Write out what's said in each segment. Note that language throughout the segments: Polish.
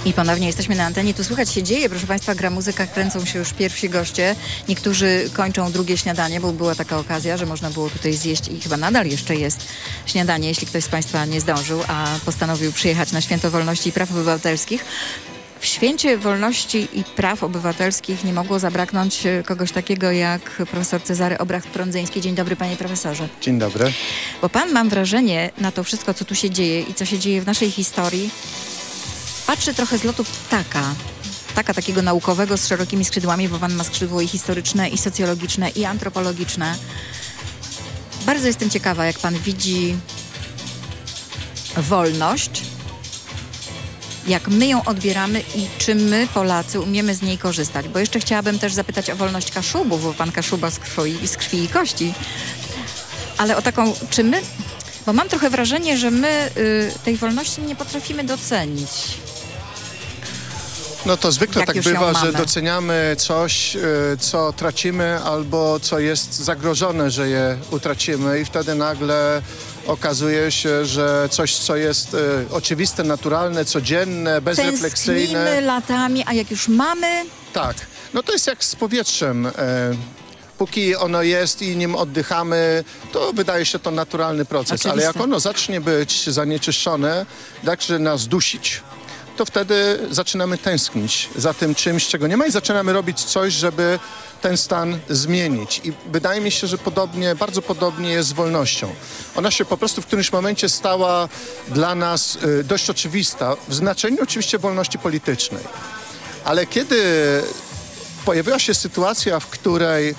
I ponownie jesteśmy na antenie. Tu słychać się dzieje, proszę Państwa, gra muzyka, kręcą się już pierwsi goście. Niektórzy kończą drugie śniadanie, bo była taka okazja, że można było tutaj zjeść i chyba nadal jeszcze jest śniadanie, jeśli ktoś z Państwa nie zdążył, a postanowił przyjechać na Święto Wolności i Praw Obywatelskich. W Święcie Wolności i Praw Obywatelskich nie mogło zabraknąć kogoś takiego jak profesor Cezary Obracht-Prądzyński. Dzień dobry, panie profesorze. Dzień dobry. Bo pan, mam wrażenie, na to wszystko, co tu się dzieje i co się dzieje w naszej historii, patrzy trochę z lotu ptaka takiego naukowego z szerokimi skrzydłami, bo pan ma skrzydło i historyczne, i socjologiczne, i antropologiczne. Bardzo jestem ciekawa, jak pan widzi wolność, jak my ją odbieramy i czy my, Polacy, umiemy z niej korzystać. Bo jeszcze chciałabym też zapytać o wolność Kaszubów, bo pan Kaszuba z krwi i kości. Ale o taką, czy my... Bo mam trochę wrażenie, że my tej wolności nie potrafimy docenić. No to zwykle Jak tak bywa, że doceniamy coś, co tracimy albo co jest zagrożone, że je utracimy i wtedy nagle okazuje się, że coś, co jest oczywiste, naturalne, codzienne, bezrefleksyjne. Tęsknimy latami, a jak już mamy... Tak. No to jest jak z powietrzem. Póki ono jest i nim oddychamy, to wydaje się to naturalny proces. Oczywiste. Ale jak ono zacznie być zanieczyszczone, zacznie nas dusić, to wtedy zaczynamy tęsknić za tym czymś, czego nie ma i zaczynamy robić coś, żeby ten stan zmienić. I wydaje mi się, że bardzo podobnie jest z wolnością. Ona się po prostu w którymś momencie stała dla nas dość oczywista, w znaczeniu oczywiście wolności politycznej. Ale kiedy pojawiła się sytuacja, w której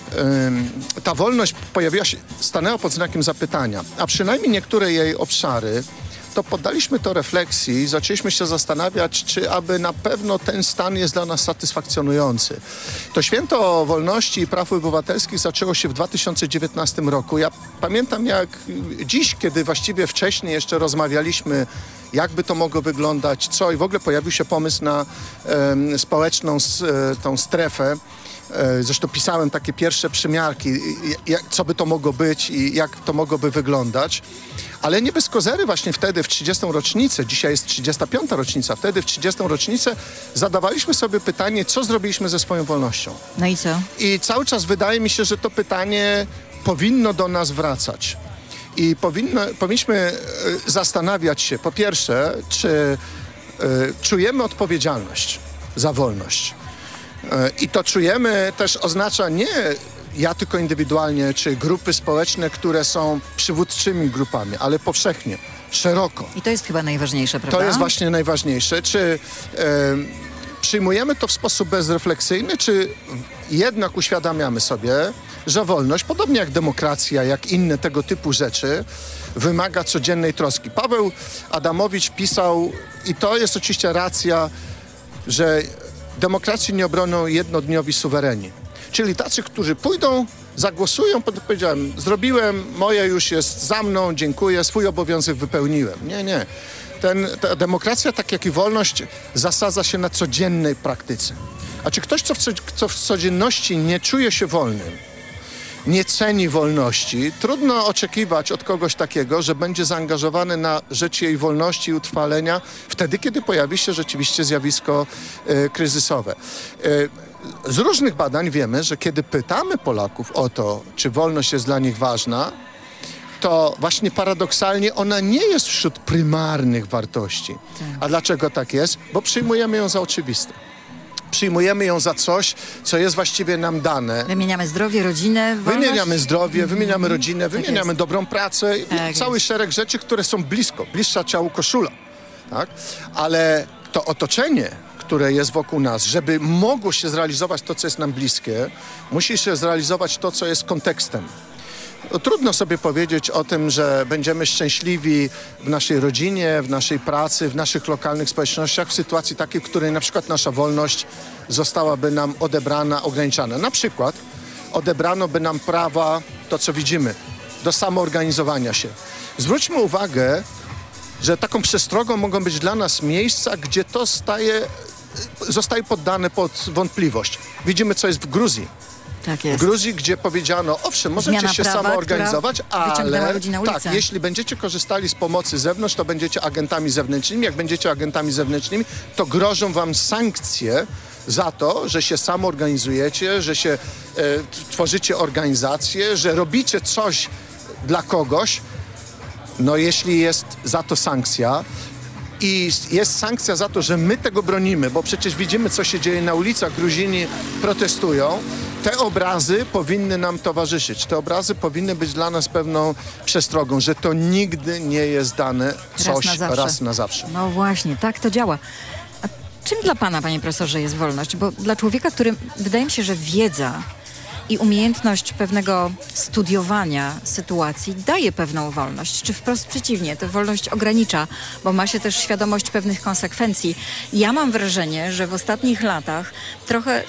ta wolność stanęła pod znakiem zapytania, a przynajmniej niektóre jej obszary, to poddaliśmy to refleksji i zaczęliśmy się zastanawiać, czy aby na pewno ten stan jest dla nas satysfakcjonujący. To Święto Wolności i Praw Obywatelskich zaczęło się w 2019 roku. Ja pamiętam jak dziś, kiedy właściwie wcześniej jeszcze rozmawialiśmy, jakby to mogło wyglądać, co i w ogóle pojawił się pomysł na społeczną tą strefę. Zresztą pisałem takie pierwsze przymiarki, co by to mogło być i jak to mogłoby wyglądać. Ale nie bez kozery właśnie wtedy w 30. rocznicę, dzisiaj jest 35. rocznica, wtedy w 30. rocznicę zadawaliśmy sobie pytanie, co zrobiliśmy ze swoją wolnością. No i co? I cały czas wydaje mi się, że to pytanie powinno do nas wracać. I powinniśmy zastanawiać się, po pierwsze, czy czujemy odpowiedzialność za wolność. I to czujemy też oznacza nie ja tylko indywidualnie, czy grupy społeczne, które są przywódczymi grupami, ale powszechnie, szeroko. I to jest chyba najważniejsze, prawda? To jest właśnie najważniejsze. Czy przyjmujemy to w sposób bezrefleksyjny, czy jednak uświadamiamy sobie, że wolność, podobnie jak demokracja, jak inne tego typu rzeczy, wymaga codziennej troski. Paweł Adamowicz pisał, i to jest oczywiście racja, że demokracji nie obronią jednodniowi suwereni. Czyli tacy, którzy pójdą, zagłosują, powiedziałem, zrobiłem, moje już jest za mną, dziękuję, swój obowiązek wypełniłem. Nie. Ta demokracja, tak jak i wolność, zasadza się na codziennej praktyce. A czy ktoś, co w codzienności nie czuje się wolnym, nie ceni wolności, trudno oczekiwać od kogoś takiego, że będzie zaangażowany na rzecz jej wolności i utrwalenia wtedy, kiedy pojawi się rzeczywiście zjawisko kryzysowe. Z różnych badań wiemy, że kiedy pytamy Polaków o to, czy wolność jest dla nich ważna, to właśnie paradoksalnie ona nie jest wśród prymarnych wartości. A dlaczego tak jest? Bo przyjmujemy ją za oczywiste. Przyjmujemy ją za coś, co jest właściwie nam dane. Wymieniamy zdrowie, rodzinę, wolność. Wymieniamy zdrowie, wymieniamy rodzinę, wymieniamy jest. Dobrą pracę. Tak cały jest. szereg rzeczy, które są bliższa ciału koszula. Tak? Ale to otoczenie, które jest wokół nas, żeby mogło się zrealizować to, co jest nam bliskie, musi się zrealizować to, co jest kontekstem. Trudno sobie powiedzieć o tym, że będziemy szczęśliwi w naszej rodzinie, w naszej pracy, w naszych lokalnych społecznościach w sytuacji takiej, w której na przykład nasza wolność zostałaby nam odebrana, ograniczana. Na przykład odebrano by nam prawa, to co widzimy, do samoorganizowania się. Zwróćmy uwagę, że taką przestrogą mogą być dla nas miejsca, gdzie to zostaje poddane pod wątpliwość. Widzimy, co jest w Gruzji. Tak W jest. Gruzji, gdzie powiedziano, owszem, możecie Zmiana się prawa, samoorganizować, która wyciągnęła ale ludzi na ulicę. tak, jeśli będziecie korzystali z pomocy z zewnątrz, to będziecie agentami zewnętrznymi. Jak będziecie agentami zewnętrznymi, to grożą wam sankcje za to, że się samoorganizujecie, że się tworzycie organizacje, że robicie coś dla kogoś. No jeśli jest za to sankcja i jest sankcja za to, że my tego bronimy, bo przecież widzimy, co się dzieje na ulicach, Gruzini protestują, te obrazy powinny nam towarzyszyć. Te obrazy powinny być dla nas pewną przestrogą, że to nigdy nie jest dane coś raz na zawsze. No właśnie, tak to działa. A czym dla pana, panie profesorze, jest wolność? Bo dla człowieka, który wydaje mi się, że wiedza i umiejętność pewnego studiowania sytuacji daje pewną wolność, czy wprost przeciwnie, tę wolność ogranicza, bo ma się też świadomość pewnych konsekwencji. Ja mam wrażenie, że w ostatnich latach trochę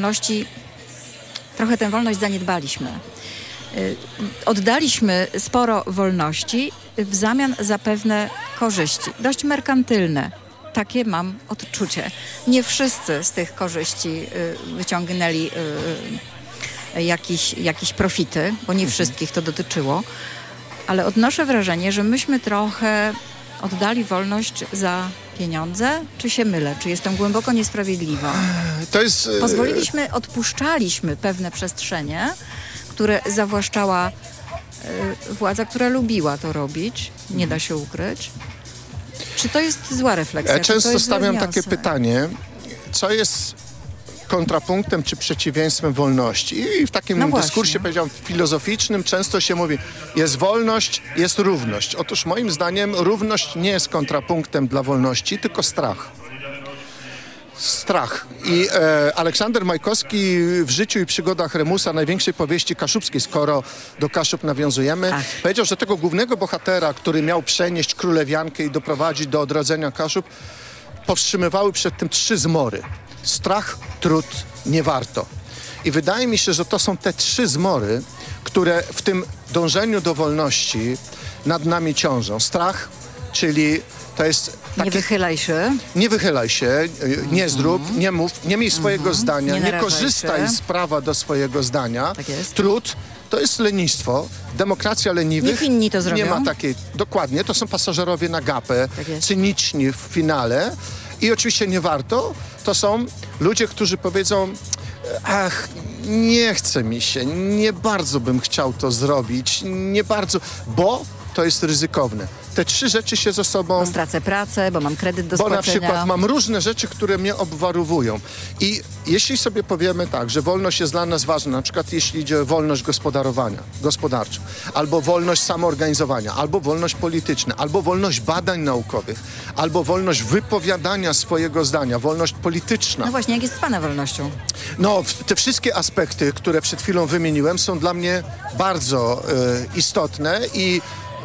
tę wolność zaniedbaliśmy. Oddaliśmy sporo wolności w zamian za pewne korzyści, dość merkantylne. Takie mam odczucie. Nie wszyscy z tych korzyści wyciągnęli jakieś profity, bo nie wszystkich to dotyczyło, ale odnoszę wrażenie, że myśmy trochę oddali wolność za pieniądze. Czy się mylę? Czy jestem głęboko niesprawiedliwa? To jest... Odpuszczaliśmy pewne przestrzenie, które zawłaszczała władza, która lubiła to robić. Nie da się ukryć. Czy to jest zła refleksja? Ja często jest stawiam takie pytanie, co jest kontrapunktem czy przeciwieństwem wolności. I w takim dyskursie, powiedziałem, filozoficznym często się mówi, jest wolność, jest równość. Otóż moim zdaniem równość nie jest kontrapunktem dla wolności, tylko strach. Strach. I Aleksander Majkowski w Życiu i przygodach Remusa, największej powieści kaszubskiej, skoro do Kaszub nawiązujemy, powiedział, że tego głównego bohatera, który miał przenieść królewiankę i doprowadzić do odrodzenia Kaszub, powstrzymywały przed tym 3 zmory. Strach, trud, nie warto. I wydaje mi się, że to są te 3 zmory, które w tym dążeniu do wolności nad nami ciążą. Strach, czyli to jest taki... Nie wychylaj się. Nie wychylaj się, nie zrób, nie mów, nie miej swojego zdania, nie korzystaj z prawa do swojego zdania. Tak jest. Trud to jest lenistwo, demokracja leniwych. Niech inni to zrobią. Nie ma takiej, dokładnie, to są pasażerowie na gapę, cyniczni w finale. I oczywiście nie warto, to są ludzie, którzy powiedzą, ach, nie chce mi się, nie bardzo bym chciał to zrobić, nie bardzo, bo to jest ryzykowne. Te 3 rzeczy się ze sobą... Bo stracę pracę, bo mam kredyt do spłacenia. Bo na przykład mam różne rzeczy, które mnie obwarowują. I jeśli sobie powiemy tak, że wolność jest dla nas ważna, na przykład jeśli idzie o wolność gospodarczą, albo wolność samoorganizowania, albo wolność polityczna, albo wolność badań naukowych, albo wolność wypowiadania swojego zdania, wolność polityczna. No właśnie, jak jest z pana wolnością? No, te wszystkie aspekty, które przed chwilą wymieniłem, są dla mnie bardzo istotne i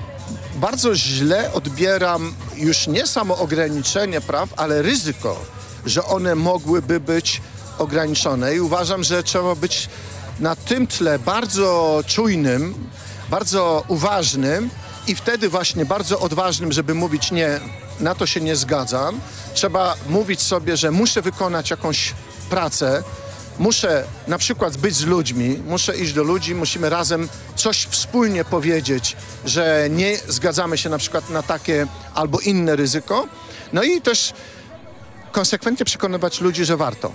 bardzo źle odbieram już nie samo ograniczenie praw, ale ryzyko, że one mogłyby być ograniczone. I uważam, że trzeba być na tym tle bardzo czujnym, bardzo uważnym i wtedy właśnie bardzo odważnym, żeby mówić nie, na to się nie zgadzam. Trzeba mówić sobie, że muszę wykonać jakąś pracę, muszę na przykład być z ludźmi, muszę iść do ludzi, musimy razem coś wspólnie powiedzieć, że nie zgadzamy się na przykład na takie albo inne ryzyko. No i też konsekwentnie przekonywać ludzi, że warto.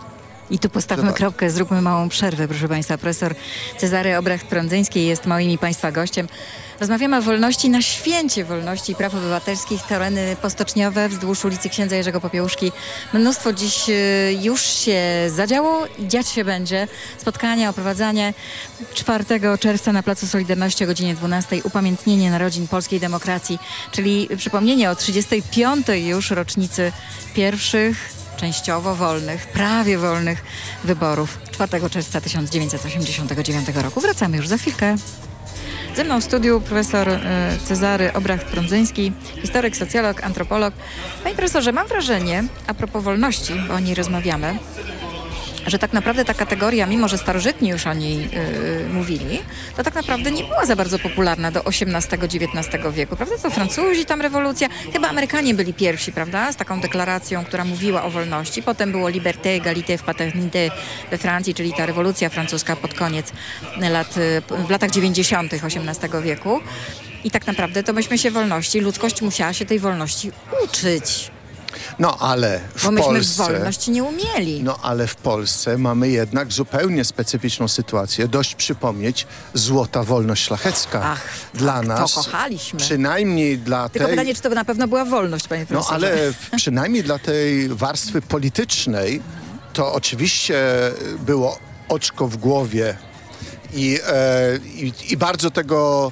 I tu postawmy kropkę, zróbmy małą przerwę, proszę państwa. Profesor Cezary Obrecht-Prądzyński jest moim i państwa gościem. Rozmawiamy o wolności na święcie wolności i praw obywatelskich. Tereny postoczniowe wzdłuż ulicy Księdza Jerzego Popiełuszki. Mnóstwo dziś już się zadziało i dziać się będzie. Spotkania, oprowadzanie 4 czerwca na Placu Solidarności o godzinie 12. Upamiętnienie narodzin polskiej demokracji, czyli przypomnienie o 35. już rocznicy pierwszych częściowo wolnych, prawie wolnych wyborów 4 czerwca 1989 roku. Wracamy już za chwilkę. Ze mną w studiu profesor Cezary Obrecht-Prądzyński, historyk, socjolog, antropolog. Panie profesorze, mam wrażenie, a propos wolności, bo o niej rozmawiamy, że tak naprawdę ta kategoria, mimo że starożytni już o niej mówili, to tak naprawdę nie była za bardzo popularna do XVIII-XIX wieku, prawda? To Francuzi, tam rewolucja, chyba Amerykanie byli pierwsi, prawda? Z taką deklaracją, która mówiła o wolności. Potem było liberté, égalité, fraternité we Francji, czyli ta rewolucja francuska pod koniec w latach 90. XVIII wieku. I tak naprawdę to myśmy się wolności, ludzkość musiała się tej wolności uczyć. No ale Bo myśmy w wolność nie umieli. No ale w Polsce mamy jednak zupełnie specyficzną sytuację. Dość przypomnieć złota wolność szlachecka. Ach, dla tak, nas, to kochaliśmy. Przynajmniej dla Tylko tej... pytanie, czy to na pewno była wolność, panie profesorze? No ale przynajmniej dla tej warstwy politycznej to oczywiście było oczko w głowie i bardzo tego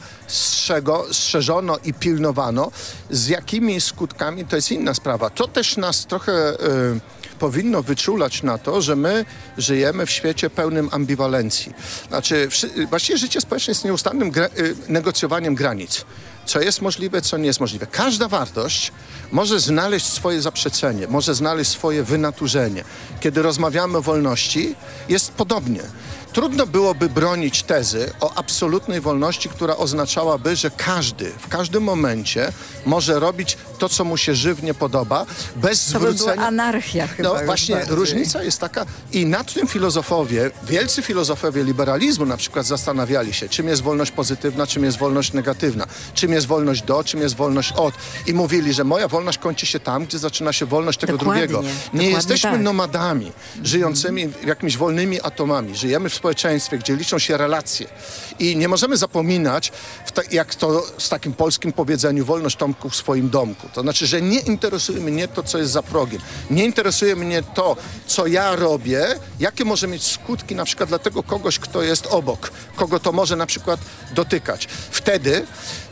strzeżono i pilnowano. Z jakimi skutkami, to jest inna sprawa. To też nas trochę powinno wyczulać na to, że my żyjemy w świecie pełnym ambiwalencji. Znaczy, właściwie życie społeczne jest nieustannym negocjowaniem granic. Co jest możliwe, co nie jest możliwe. Każda wartość może znaleźć swoje zaprzeczenie, może znaleźć swoje wynaturzenie. Kiedy rozmawiamy o wolności, jest podobnie. Trudno byłoby bronić tezy o absolutnej wolności, która oznaczałaby, że każdy w każdym momencie może robić to, co mu się żywnie podoba, bez zwrócenia... To by była anarchia chyba. No właśnie, bardziej. Różnica jest taka i nad tym filozofowie, wielcy filozofowie liberalizmu na przykład zastanawiali się, czym jest wolność pozytywna, czym jest wolność negatywna, czym jest wolność do, czym jest wolność od. I mówili, że moja wolność kończy się tam, gdzie zaczyna się wolność tego drugiego. Nie jesteśmy nomadami, żyjącymi jakimiś wolnymi atomami. Żyjemy w społeczeństwie, gdzie liczą się relacje. I nie możemy zapominać, jak to z takim polskim powiedzeniu, wolność Tomku w swoim domku. To znaczy, że nie interesuje mnie to, co jest za progiem. Nie interesuje mnie to, co ja robię, jakie może mieć skutki na przykład dla tego kogoś, kto jest obok, kogo to może na przykład dotykać. Wtedy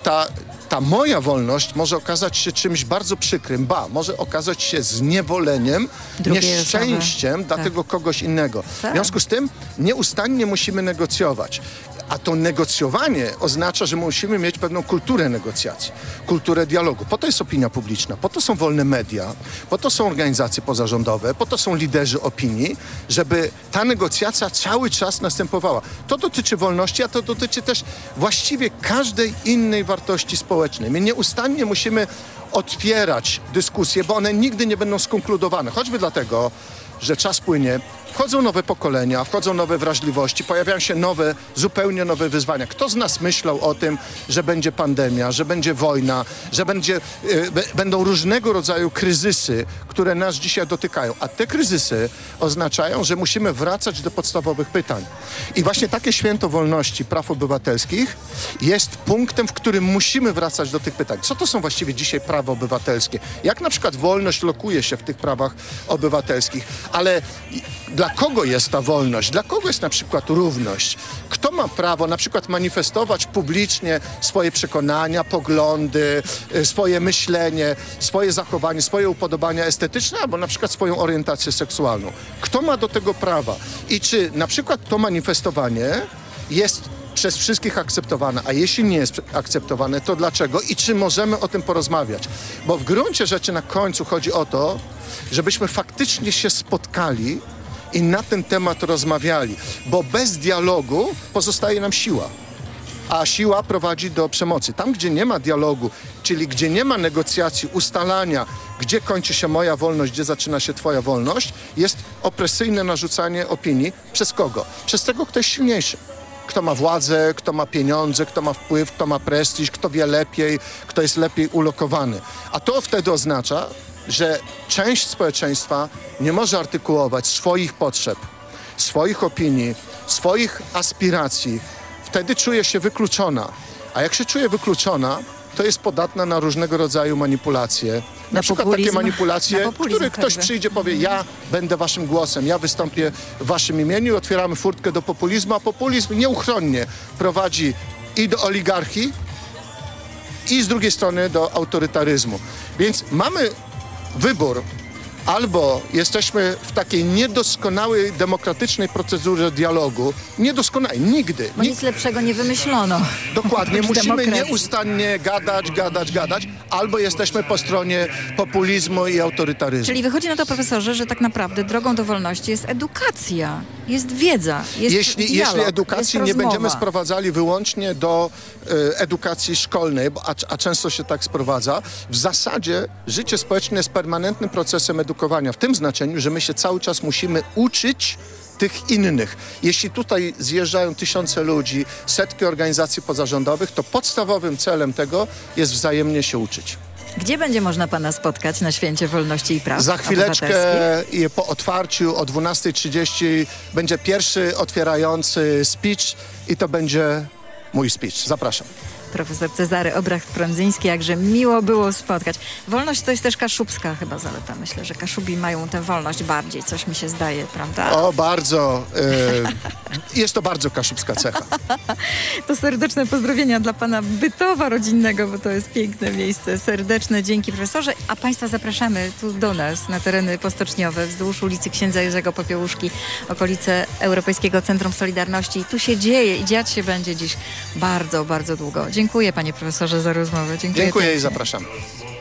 ta moja wolność może okazać się czymś bardzo przykrym, może okazać się zniewoleniem, nieszczęściem dla tego kogoś innego. W związku z tym nieustannie musimy negocjować. A to negocjowanie oznacza, że musimy mieć pewną kulturę negocjacji, kulturę dialogu. Po to jest opinia publiczna, po to są wolne media, po to są organizacje pozarządowe, po to są liderzy opinii, żeby ta negocjacja cały czas następowała. To dotyczy wolności, a to dotyczy też właściwie każdej innej wartości społecznej. My nieustannie musimy otwierać dyskusje, bo one nigdy nie będą skonkludowane. Choćby dlatego, że czas płynie, wchodzą nowe pokolenia, wchodzą nowe wrażliwości, pojawiają się zupełnie nowe wyzwania. Kto z nas myślał o tym, że będzie pandemia, że będzie wojna, że będą różnego rodzaju kryzysy, które nas dzisiaj dotykają. A te kryzysy oznaczają, że musimy wracać do podstawowych pytań. I właśnie takie święto wolności, praw obywatelskich jest punktem, w którym musimy wracać do tych pytań. Co to są właściwie dzisiaj prawa obywatelskie? Jak na przykład wolność lokuje się w tych prawach obywatelskich? Ale dla kogo jest ta wolność? Dla kogo jest na przykład równość? Kto ma prawo na przykład manifestować publicznie swoje przekonania, poglądy, swoje myślenie, swoje zachowanie, swoje upodobania estetyczne albo na przykład swoją orientację seksualną? Kto ma do tego prawa? I czy na przykład to manifestowanie jest przez wszystkich akceptowane, a jeśli nie jest akceptowane, to dlaczego i czy możemy o tym porozmawiać? Bo w gruncie rzeczy na końcu chodzi o to, żebyśmy faktycznie się spotkali i na ten temat rozmawiali, bo bez dialogu pozostaje nam siła, a siła prowadzi do przemocy. Tam, gdzie nie ma dialogu, czyli gdzie nie ma negocjacji, ustalania, gdzie kończy się moja wolność, gdzie zaczyna się twoja wolność, jest opresyjne narzucanie opinii. Przez kogo? Przez tego, kto jest silniejszy. Kto ma władzę, kto ma pieniądze, kto ma wpływ, kto ma prestiż, kto wie lepiej, kto jest lepiej ulokowany. A to wtedy oznacza, że część społeczeństwa nie może artykułować swoich potrzeb, swoich opinii, swoich aspiracji. Wtedy czuje się wykluczona. A jak się czuje wykluczona, to jest podatna na różnego rodzaju manipulacje. Na przykład takie manipulacje, które ktoś przyjdzie, powie, ja będę waszym głosem, ja wystąpię w waszym imieniu, otwieramy furtkę do populizmu, a populizm nieuchronnie prowadzi i do oligarchii, i z drugiej strony do autorytaryzmu. Więc mamy wybór. Albo jesteśmy w takiej niedoskonałej, demokratycznej procedurze dialogu. Niedoskonałej, nigdy. Bo nic lepszego nie wymyślono. Dokładnie, musimy nieustannie gadać, albo jesteśmy po stronie populizmu i autorytaryzmu. Czyli wychodzi na to, profesorze, że tak naprawdę drogą do wolności jest edukacja, jest wiedza, jest dialog, jeśli edukacji jest nie będziemy rozmowa. sprowadzali wyłącznie do edukacji szkolnej, a często się tak sprowadza, w zasadzie życie społeczne jest permanentnym procesem edukowania, w tym znaczeniu, że my się cały czas musimy uczyć tych innych. Jeśli tutaj zjeżdżają tysiące ludzi, setki organizacji pozarządowych, to podstawowym celem tego jest wzajemnie się uczyć. Gdzie będzie można pana spotkać na Święcie Wolności i Praw Za chwileczkę Obywatelskich? i po otwarciu o 12:30 będzie pierwszy otwierający speech i to będzie mój speech. Zapraszam. Profesor Cezary Obracht-Prądzyński, jakże miło było spotkać. Wolność to jest też kaszubska chyba zaleta. Myślę, że Kaszubi mają tę wolność bardziej, coś mi się zdaje, prawda? O, bardzo. Jest to bardzo kaszubska cecha. To serdeczne pozdrowienia dla pana Bytowa rodzinnego, bo to jest piękne miejsce. Serdeczne dzięki, profesorze. A państwa zapraszamy tu do nas, na tereny postoczniowe, wzdłuż ulicy Księdza Jerzego Popiełuszki, okolice Europejskiego Centrum Solidarności. Tu się dzieje i dziać się będzie dziś bardzo, bardzo długo. Dziękuję, panie profesorze, za rozmowę. Dziękuję i pięknie. zapraszamy.